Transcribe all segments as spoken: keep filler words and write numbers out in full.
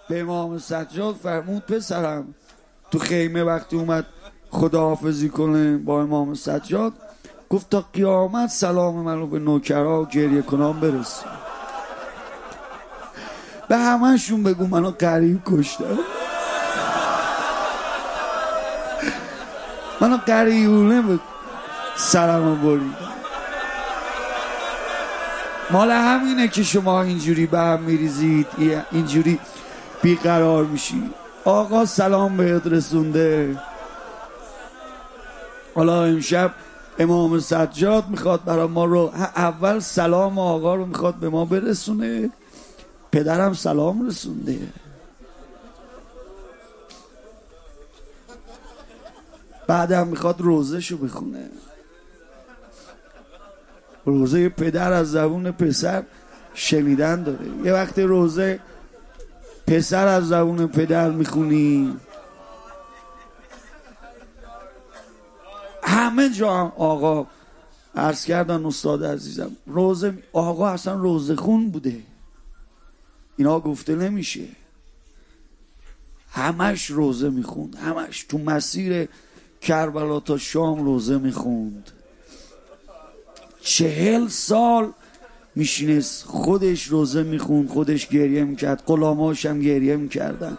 به امام سجاد فرمود پسرم تو خیمه وقتی اومد خداحافظی کنه با امام سجاد گفت تا قیامت سلام منو به نوکرها و گریه کنام برسون، به همه‌شون بگو منو غریب کشتم، منو غریبونه به سرمو بریدم. مال همینه که شما اینجوری به هم میریزید، اینجوری بیقرار میشید. آقا سلام بهت رسونده. حالا امشب امام سجاد میخواد برای ما رو اول سلام آقا رو میخواد به ما برسونه، پدرم سلام رسونده. بعدم میخواد روزه شو بخونه. روزه پدر از زبون پسر شنیدن داره. یه وقت روزه پسر از زبون پدر میخونی همه جا هم آقا عرض کردن استاد عزیزم روزه آقا اصلا روزه خون بوده، اینا گفته نمیشه، همش روزه میخوند، همش تو مسیر کربلا تا شام روزه میخوند. چهل سال میشینست خودش روزه میخوند، خودش گریه میکرد، غلاماش هم گریه میکردن.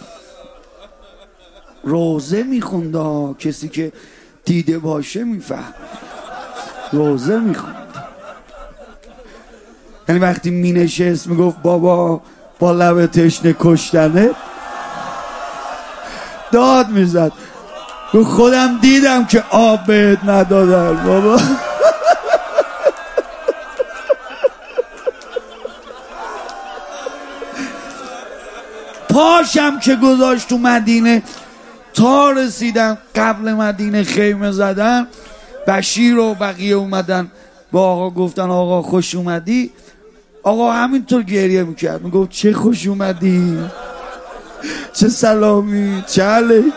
روزه میخوند، کسی که دیده باشه میفهم. روزه میخوند، یعنی وقتی مینشست میگفت بابا با لب تشنه کشتنه، داد میزد خودم دیدم که آب بهت ندادن بابا. پاشم که گذاشت تو مدینه تا رسیدن قبل مدینه خیمه زدن، بشیر و بقیه اومدن با آقا گفتن آقا خوش اومدی. آقا همینطور گریه میکرد، میگفت چه خوش اومدی، چه سلامی، چه علیکی.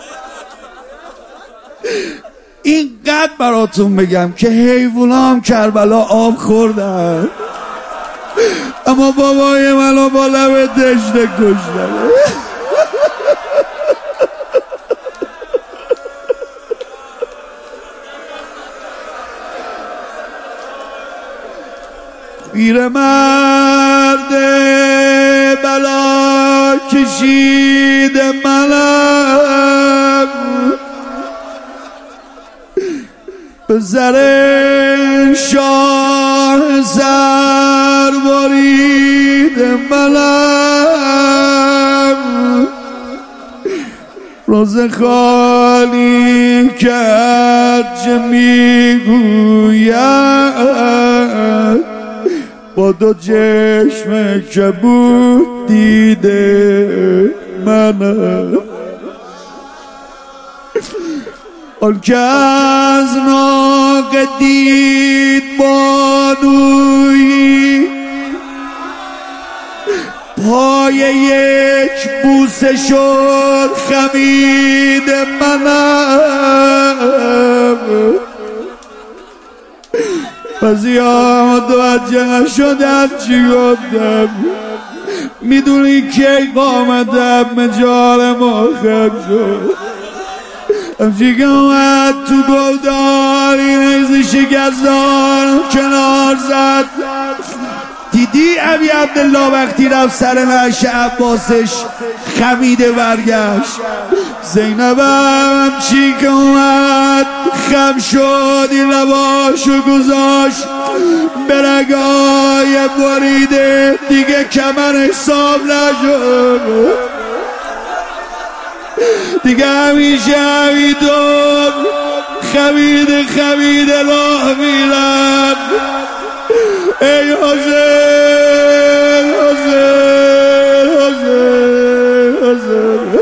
اینقدر براتون بگم که حیوونا هم کربلا آب خوردن، اما بابای منو با لب تشنه کشتن. پیرمرد بلا کشید منم، به زر شاه سر برید منم، روز خالی کرد چه میگوید، با دو چشم کبود دیده منم. آن که از ناقه دید بانویی، پای یک بوسه شد خمید منم، و زیاد وجه نشدن چی گفتم، میدونی که قامتم مجال مخم شد، همچی که اومد تو گلداری نیزی شکستان کنار زد. دیدی ابی عبدالله وقتی رفت سر نعش عباسش خمیده برگشت، زینبم چی که اومد خم شد این لباشو گذاشت به رگای بریده، دیگه کمرش صاف نشد، دیگه همیشه همینطور خمیده خمیده راه میرن. ای حسین حسین حسین حسین.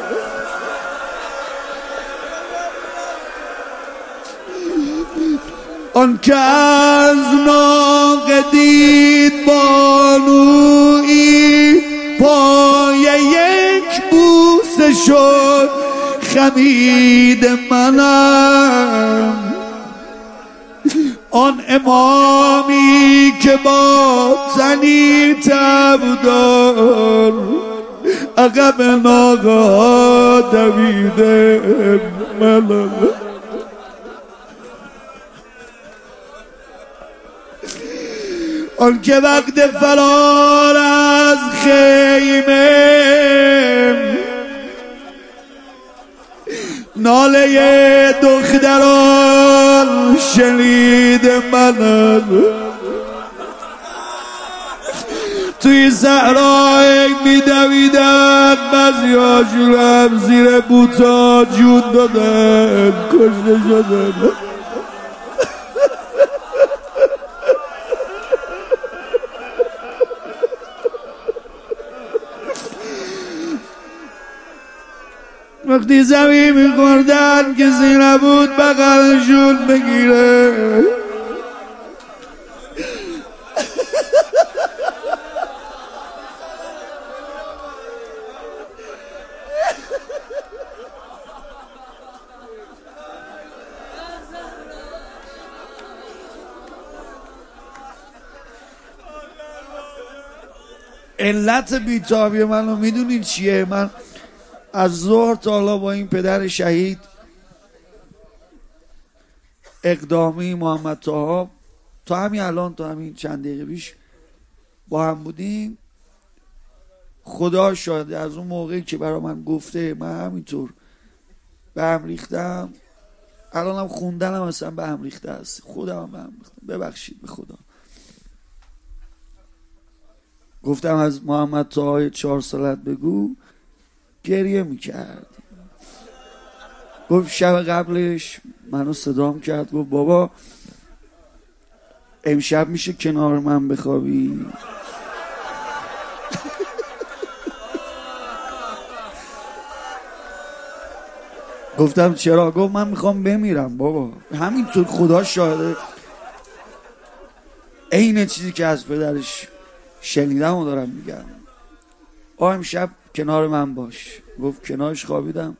آن که از ناقه دید بانویی، پای یک بوسه شد خمید منم. آن امامی که با زنی تبدار عقب ناقه ها دویده ملال. آن که وقت فرار از خیمه ناله دختران شنید من، توی صحرای میدویدن، بعضیاشون هم زیر بوتا جون دادن، کشته شدن. وقتی زمین میخوردن کسی نبود بغلشون بگیره. علت بیتابی منو میدونین چیه؟ من از ظهر تا حالا با این پدر شهید اقدامی محمد طاها تا همین الان، تا همین چند دقیقه پیش با هم بودیم. خدا شاید از اون موقعی که برای من گفته من همینطور به هم ریختم، الانم خوندنم اصلا به هم ریخته است، خودم هم به هم ریختم، ببخشید به خدا. گفتم از محمد طاهای چهار سالت بگو، گریه میکرد. گفت شب قبلش منو صدام کرد، گفت بابا امشب میشه کنار من بخوابی؟ گفتم چرا؟ گفت من میخوام بمیرم بابا. همینطور خدا شاهده عین چیزی که از پدرش شنیدم و دارم میگم. آه امشب کنار من باش. گفت کنارش خوابیدم.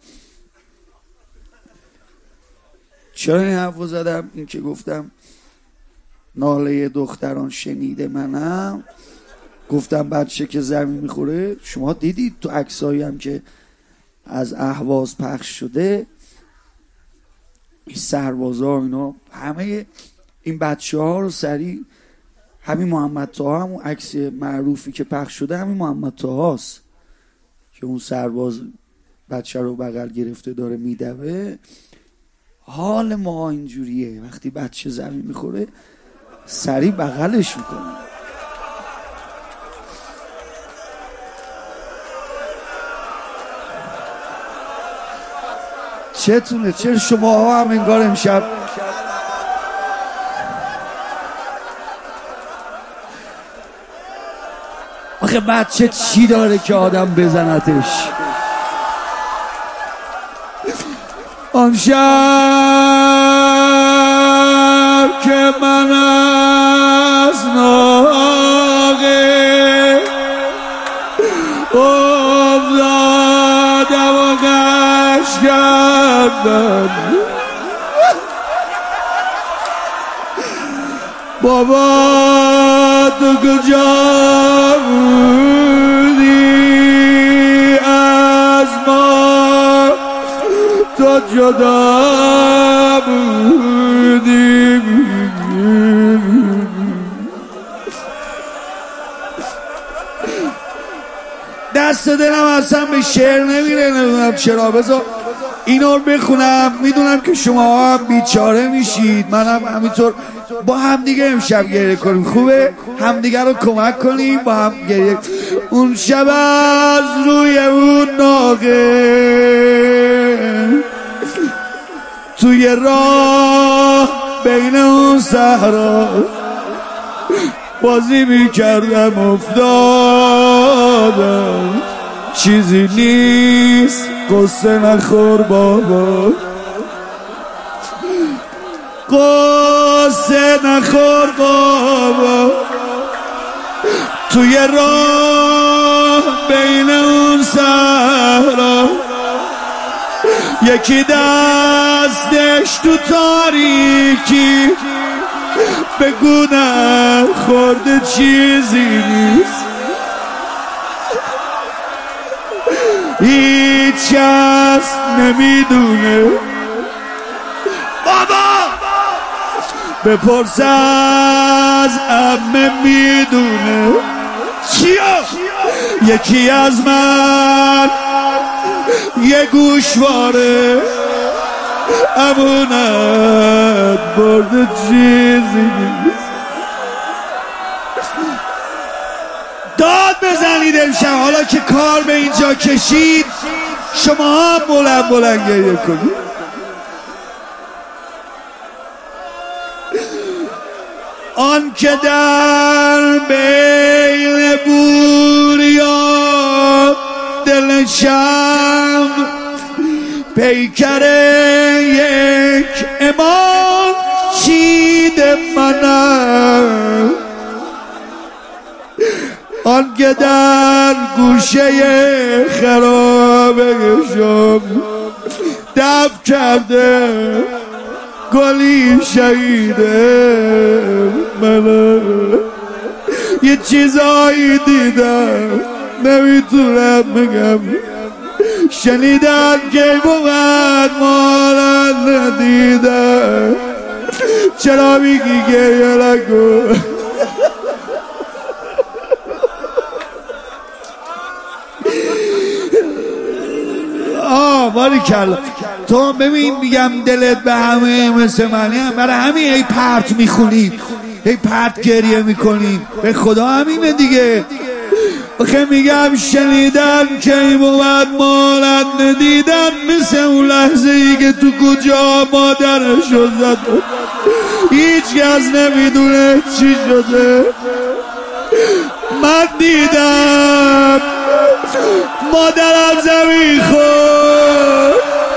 چرا این حرف رو زدم؟ این که گفتم ناله دختران شنیده منم، گفتم بچه که زمین میخوره. شما دیدید تو عکسایی هم که از اهواز پخش شده، این سربازا اینا همه این بچه ها رو سریع، همین محمد طاها، همون عکس معروفی که پخش شده همین محمد طاهاست که اون سرباز بچه رو بغل گرفته داره میدوه. حال ما اینجوریه، وقتی بچه زمین میخوره سریع بغلش میکنه. چتونه؟ چرا شما ها هم انگار امشب آخه بچه چی داره که آدم بزنتش؟ آن شب که من از ناقه افتادم و غش کردم، بابا تو کجا بودی از ما؟ تو جدا بودی. دست دلم اصلا به شعر نمیره، نمیدونم چرا. بذار اینو رو بخونم. میدونم که شما هم بیچاره میشید، منم همینطور. با هم دیگه امشب گریه کنیم، خوبه؟ همدیگه رو کمک کنیم با هم گریه. اون شب از روی اون ناقه توی راه بین اون صحرا بازی میکردم افتادم، چیزی نیست قصه نخور بابا، قصه نخور بابا. توی راه بین اون صحرا یکی دستش تو تاریکی بگو نخورده چیزی نیست، هیچ کس نمیدونه. بابا بپرس از عمه میدونه. چیا؟ یکی از من یه گوشواره امونت برده چیزی نیست. داد بزنید امشب حالا که کار به اینجا کشید، شما هم بلند بلند گریه کنید. آن که در بین بوریان دلشم پیکر یک امام چید منم. آن که در گوشه خرابشم دف کرده گلی شهیده منم. یه چیزایی دیدم نمیتونم بگم، شنیدم که بود مالت ندیدم. چرا میگی گریه نکن؟ آه باری کلا تو ببین میگم دلت به همه مثل منه، برای همین ای پرت میخونید، ای پرت گریه میکنید. به خدا همینه دیگه. بخه میگم شنیدن که این بود مالت ندیدن، مثل اون لحظه ای که تو کجا مادرش رو زد، هیچ کس نمیدونه چی شده. من دیدم مادرم زمین خورد،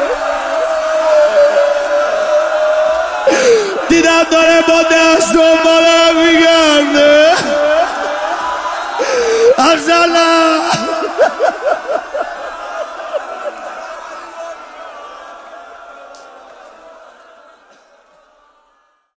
دیدم داره با دست دنبالم میگرده. ارسلم